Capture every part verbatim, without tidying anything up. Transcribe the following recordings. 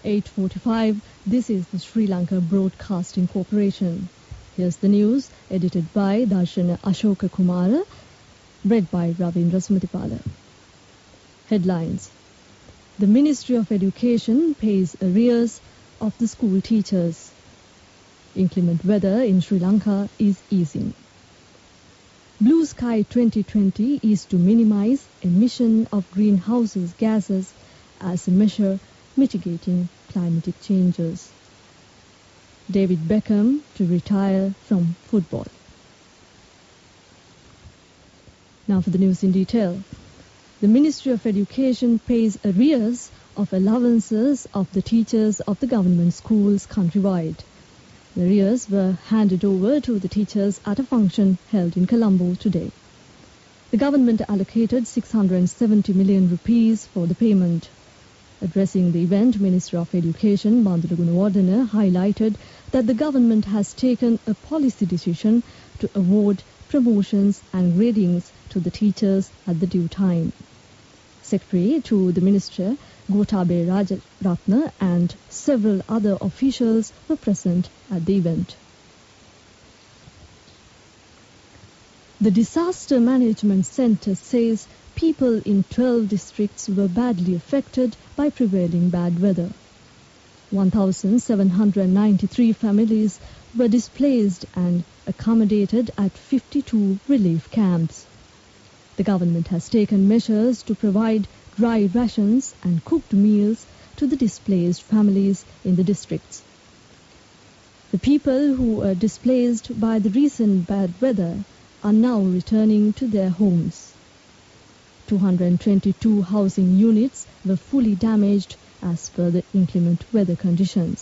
eight forty-five, this is the Sri Lanka Broadcasting Corporation. Here's the news, edited by Darshana Ashoka Kumara, read by Ravindra Smitipala. Headlines. The Ministry of Education pays arrears of the school teachers. Inclement weather in Sri Lanka is easing. Blue Sky twenty twenty is to minimize emission of greenhouse gases as a measure mitigating climatic changes. David Beckham to retire from football. Now for the news in detail. The Ministry of Education pays arrears of allowances of the teachers of the government schools countrywide. The arrears were handed over to the teachers at a function held in Colombo today. The government allocated six hundred seventy million rupees for the payment. Addressing the event, Minister of Education Bandula Gunawardena highlighted that the government has taken a policy decision to award promotions and gradings to the teachers at the due time. Secretary to the Minister, Gotabe Rajaratna, and several other officials were present at the event. The Disaster Management Centre says people in twelve districts were badly affected by prevailing bad weather. one thousand seven hundred ninety-three families were displaced and accommodated at fifty-two relief camps. The government has taken measures to provide dry rations and cooked meals to the displaced families in the districts. The people who were displaced by the recent bad weather are now returning to their homes. two hundred twenty-two housing units were fully damaged as per the inclement weather conditions.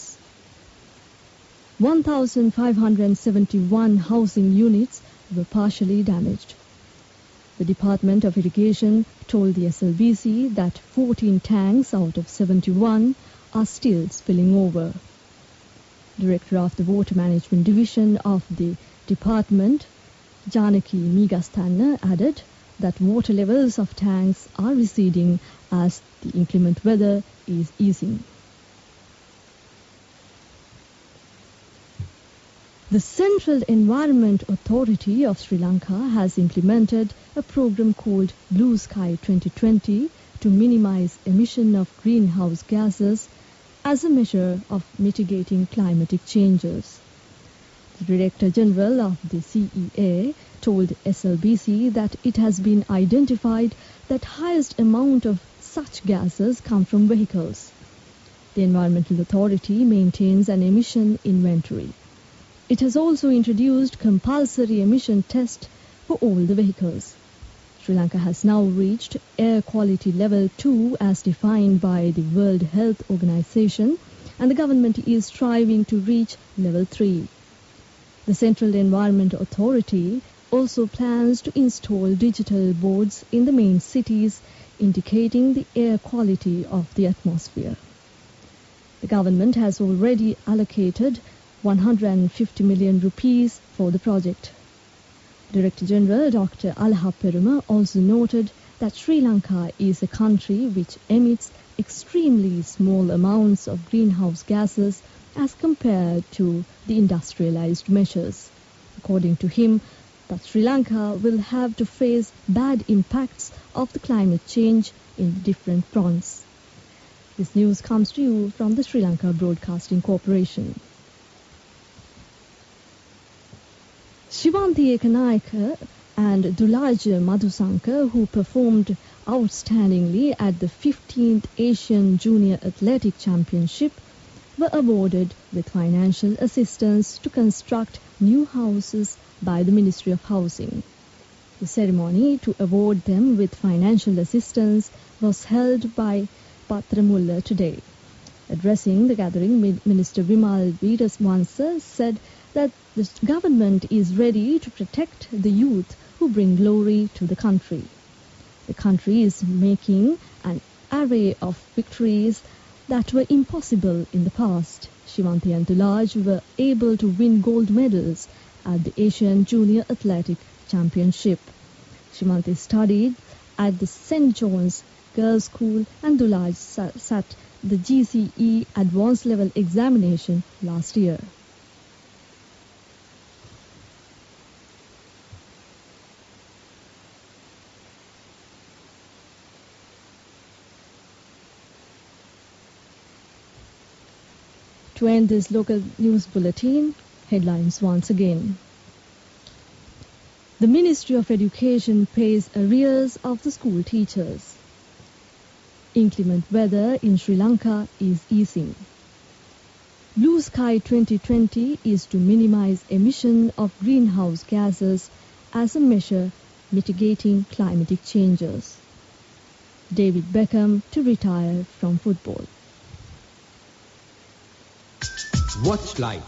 one thousand five hundred seventy-one housing units were partially damaged. The Department of Irrigation told the S L B C that fourteen tanks out of seventy-one are still spilling over. Director of the Water Management Division of the department, Janaki Migastanna, added that water levels of tanks are receding as the inclement weather is easing. The Central Environment Authority of Sri Lanka has implemented a program called Blue Sky twenty twenty to minimize emission of greenhouse gases as a measure of mitigating climatic changes. The Director General of the C E A told S L B C that it has been identified that highest amount of such gases come from vehicles. The Environmental Authority maintains an emission inventory. It has also introduced compulsory emission test for all the vehicles. Sri Lanka has now reached air quality level two as defined by the World Health Organization, and the government is striving to reach level three. The Central Environment Authority also plans to install digital boards in the main cities indicating the air quality of the atmosphere. The government has already allocated one hundred fifty million rupees for the project. Director General Doctor Alha Peruma also noted that Sri Lanka is a country which emits extremely small amounts of greenhouse gases as compared to the industrialized measures. According to him, that Sri Lanka will have to face bad impacts of the climate change in different fronts. This news comes to you from the Sri Lanka Broadcasting Corporation. Shivanti Ekanayaka and Dulaja Madhusankar, who performed outstandingly at the fifteenth Asian Junior Athletic Championship, were awarded with financial assistance to construct new houses by the Ministry of Housing. The ceremony to award them with financial assistance was held by Patramulla today. Addressing the gathering, Minister Vimal Veeraswansa said that the government is ready to protect the youth who bring glory to the country. The country is making an array of victories that were impossible in the past. Shivanti and Dulaj were able to win gold medals at the Asian Junior Athletic Championship. Shivanti studied at the Saint John's Girls' School and Dulaj sat the G C E Advanced Level examination last year. To end this local news bulletin, headlines once again. The Ministry of Education pays arrears of the school teachers. Inclement weather in Sri Lanka is easing. Blue Sky twenty twenty is to minimize emission of greenhouse gases as a measure mitigating climatic changes. David Beckham to retire from football. Watch Live.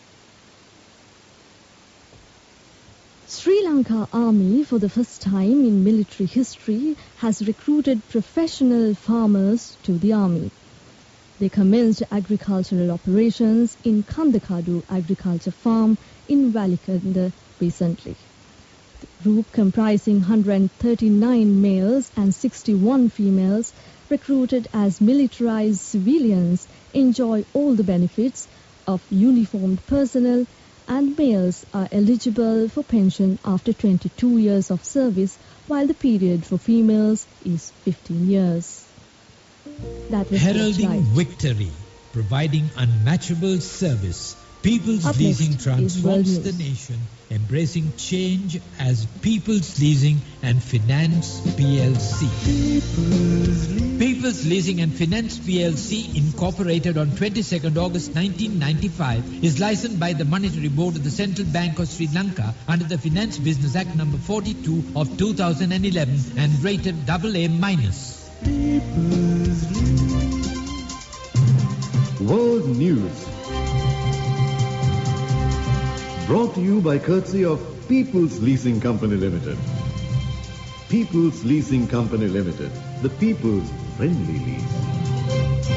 Sri Lanka Army, for the first time in military history, has recruited professional farmers to the army. They commenced agricultural operations in Kandakadu Agriculture Farm in Valikanda recently. The group, comprising one hundred thirty-nine males and sixty-one females, recruited as militarized civilians, enjoy all the benefits of uniformed personnel, and males are eligible for pension after twenty-two years of service, while the period for females is fifteen years. That was Heralding victory, providing unmatchable service. People's Up Leasing next is transforms World the News. nation, embracing change as People's Leasing and Finance P L C. People's Leasing and Finance P L C, incorporated on twenty-second August nineteen ninety-five, is licensed by the Monetary Board of the Central Bank of Sri Lanka under the Finance Business Act number forty-two of two thousand eleven and rated double A minus. World News. Brought to you by courtesy of People's Leasing Company Limited. People's Leasing Company Limited, the people's friendly lease.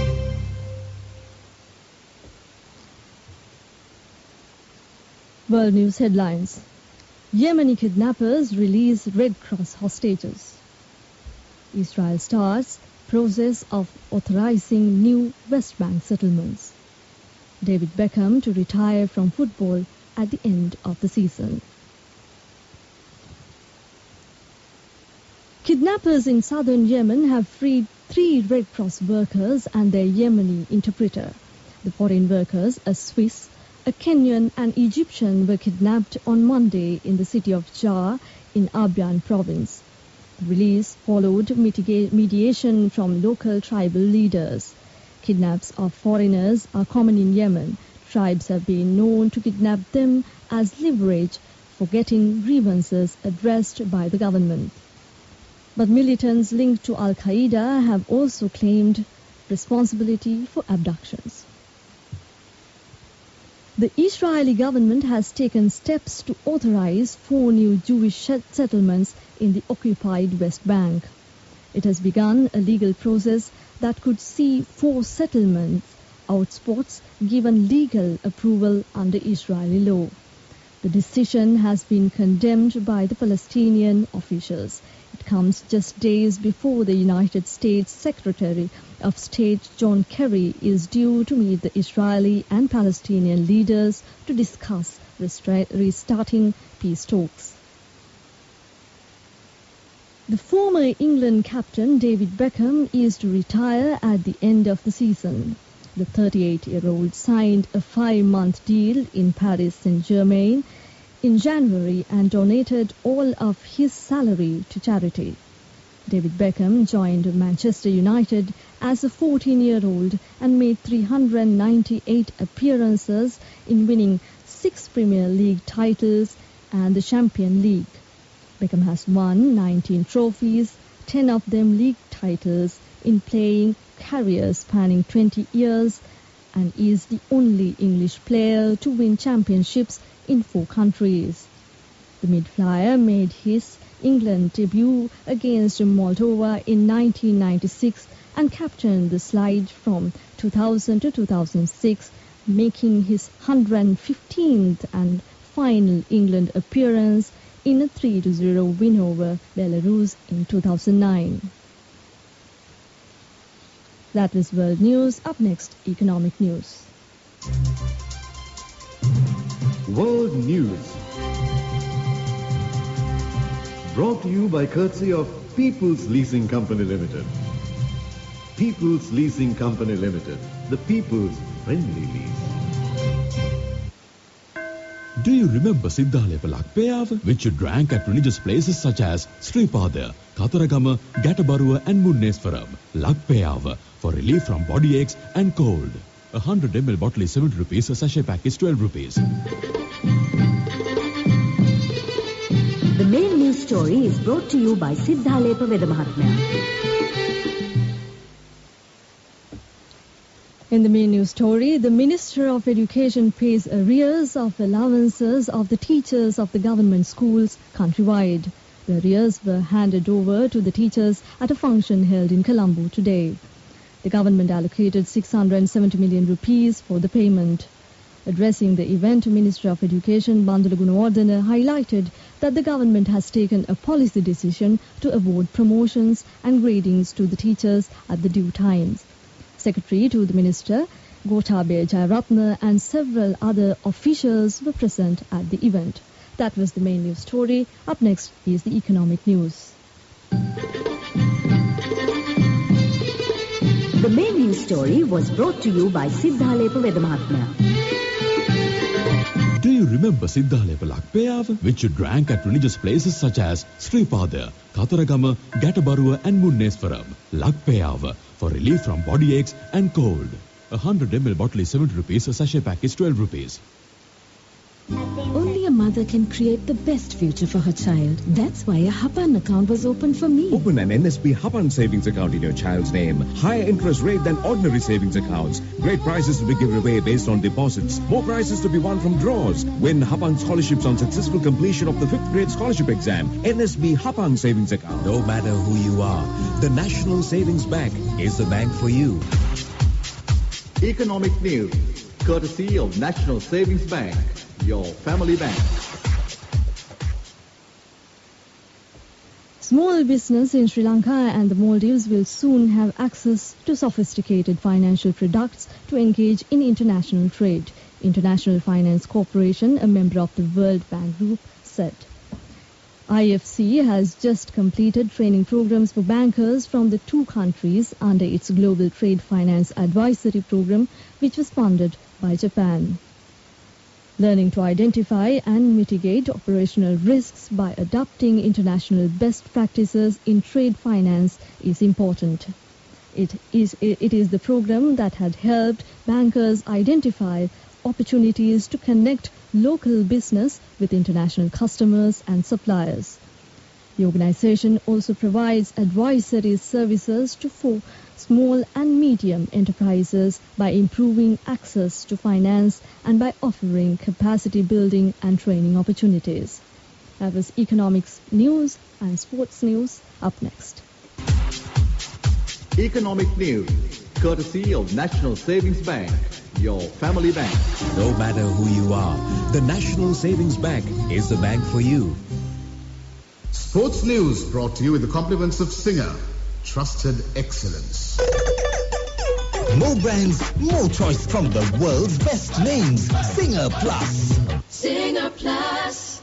World News headlines. Yemeni kidnappers release Red Cross hostages. Israel starts process of authorizing new West Bank settlements. David Beckham to retire from football at the end of the season. Kidnappers in southern Yemen have freed three Red Cross workers and their Yemeni interpreter. The foreign workers, a Swiss, a Kenyan and Egyptian, were kidnapped on Monday in the city of Jar in Abyan province. The release followed mitiga- mediation from local tribal leaders. Kidnaps of foreigners are common in Yemen. Tribes have been known to kidnap them as leverage for getting grievances addressed by the government. But militants linked to Al-Qaeda have also claimed responsibility for abductions. The Israeli government has taken steps to authorize four new Jewish settlements in the occupied West Bank. It has begun a legal process that could see four settlements hotspots given legal approval under Israeli law. The decision has been condemned by the Palestinian officials. It comes just days before the United States Secretary of State John Kerry is due to meet the Israeli and Palestinian leaders to discuss restra- restarting peace talks. The former England captain David Beckham is to retire at the end of the season. The thirty-eight-year-old signed a five-month deal in Paris Saint-Germain in January and donated all of his salary to charity. David Beckham joined Manchester United as a fourteen-year-old and made three hundred ninety-eight appearances in winning six Premier League titles and the Champions League. Beckham has won nineteen trophies, ten of them league titles, in playing career spanning twenty years, and is the only English player to win championships in four countries. The mid-flyer made his England debut against Moldova in nineteen ninety-six and captained the side from two thousand to two thousand six, making his one hundred fifteenth and final England appearance in a three to zero win over Belarus in two thousand nine. That was world news. Up next, economic news. World News. Brought to you by courtesy of People's Leasing Company Limited. People's Leasing Company Limited. The people's friendly lease. Do you remember Siddhalepa Lakpeyava, which you drank at religious places such as Sripada, Kataragama, Gatabaruwa and Munneswaram? Lakpeyava for relief from body aches and cold. A one hundred milliliter bottle is seventy rupees, a sachet pack is twelve rupees. The main news story is brought to you by Siddhalepa Vedamahatmya. In the main news story, the Minister of Education pays arrears of allowances of the teachers of the government schools countrywide. The arrears were handed over to the teachers at a function held in Colombo today. The government allocated six hundred seventy million rupees for the payment. Addressing the event, Minister of Education Bandula Gunawardena highlighted that the government has taken a policy decision to award promotions and gradings to the teachers at the due times. Secretary to the Minister, Gotabaya Jayaratne, and several other officials were present at the event. That was the main news story. Up next is the economic news. The main news story was brought to you by Siddhalepa Vedamahatmya. Do you remember Siddhalepa Lakpeyava, which you drank at religious places such as Sripada, Kataragama, Gatabaruwa and Munneswaram? Lakpeyava for relief from body aches and cold. A one hundred milliliter bottle is seventy rupees, a sachet pack is twelve rupees. Only a mother can create the best future for her child. That's why a Hapan account was opened for me. Open an N S B Hapan savings account in your child's name. Higher interest rate than ordinary savings accounts. Great prizes to be given away based on deposits. More prizes to be won from draws. Win Hapan scholarships on successful completion of the fifth grade scholarship exam. N S B Hapan savings account. No matter who you are, the National Savings Bank is the bank for you. Economic news, courtesy of National Savings Bank, your family bank. Small business in Sri Lanka and the Maldives will soon have access to sophisticated financial products to engage in international trade, International Finance Corporation, a member of the World Bank Group, said. I F C has just completed training programs for bankers from the two countries under its Global Trade Finance Advisory Program, which was funded by Japan. Learning to identify and mitigate operational risks by adopting international best practices in trade finance is important. It is, it is the program that had helped bankers identify opportunities to connect local business with international customers and suppliers. The organization also provides advisory services to four small and medium enterprises by improving access to finance and by offering capacity building and training opportunities. That was economics news and sports news. Up next. Economic news, courtesy of National Savings Bank, your family bank. No matter who you are, the National Savings Bank is the bank for you. Sports news brought to you with the compliments of Singer, trusted excellence. More brands, more choice from the world's best names. Singer Plus. Singer Plus.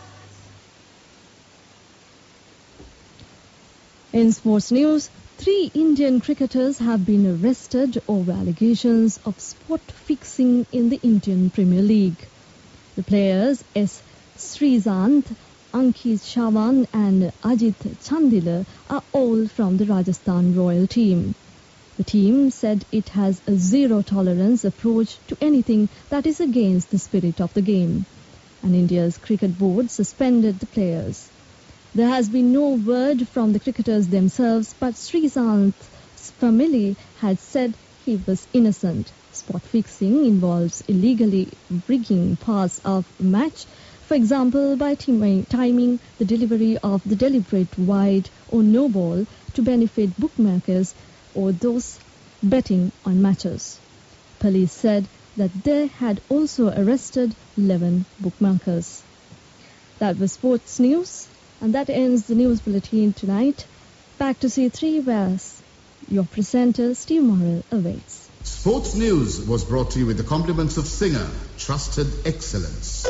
In sports news, three Indian cricketers have been arrested over allegations of spot fixing in the Indian Premier League. The players S. Sreesanth, Ankit Chavan and Ajit Chandila are all from the Rajasthan Royal team. The team said it has a zero-tolerance approach to anything that is against the spirit of the game. And India's cricket board suspended the players. There has been no word from the cricketers themselves, but Sreesanth's family had said he was innocent. Spot fixing involves illegally rigging parts of a match, for example, by timing the delivery of the deliberate wide or no ball to benefit bookmakers or those betting on matches. Police said that they had also arrested eleven bookmakers. That was sports news, and that ends the news bulletin tonight. Back to C three, where Your presenter, Steve Morrell, awaits. Sports News was brought to you with the compliments of Singer, trusted excellence.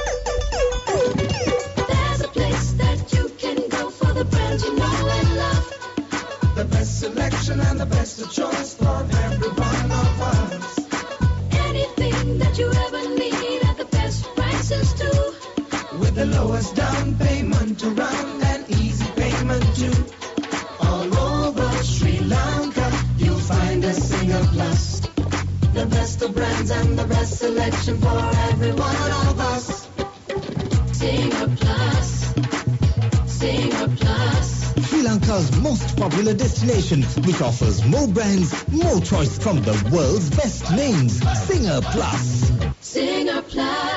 There's a place that you can go for the brand you know and love. The best selection and the best of choice for every one of us. Anything that you ever need at the best prices too. With the lowest down payment around and easy payment too. All over Sri Lanka, you'll find a Singer Plus. The best of brands and the best selection for every one of us. Singer Plus. Singer Plus. Sri Lanka's most popular destination, which offers more brands, more choice from the world's best names. Singer Plus. Singer Plus.